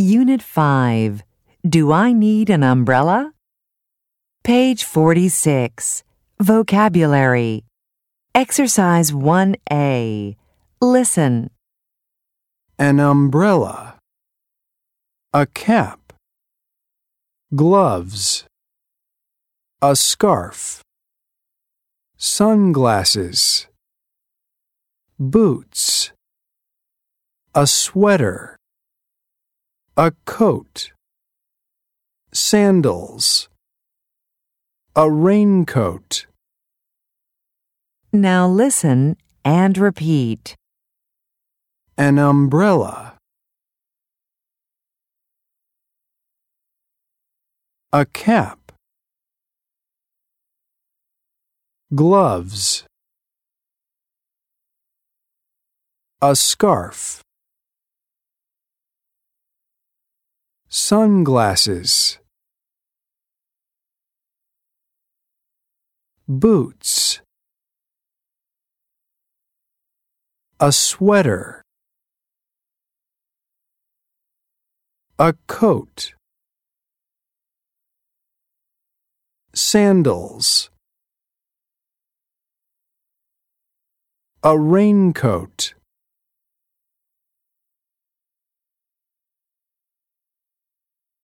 Unit 5. Do I need an umbrella? Page 46. Vocabulary. Exercise 1A. Listen. An umbrella. A cap. Gloves. A scarf. Sunglasses. Boots. A sweater. A coat. Sandals. A raincoat. Now listen and repeat. An umbrella. A cap. Gloves. A scarf. Sunglasses. Boots. A sweater. A coat. Sandals. A raincoat.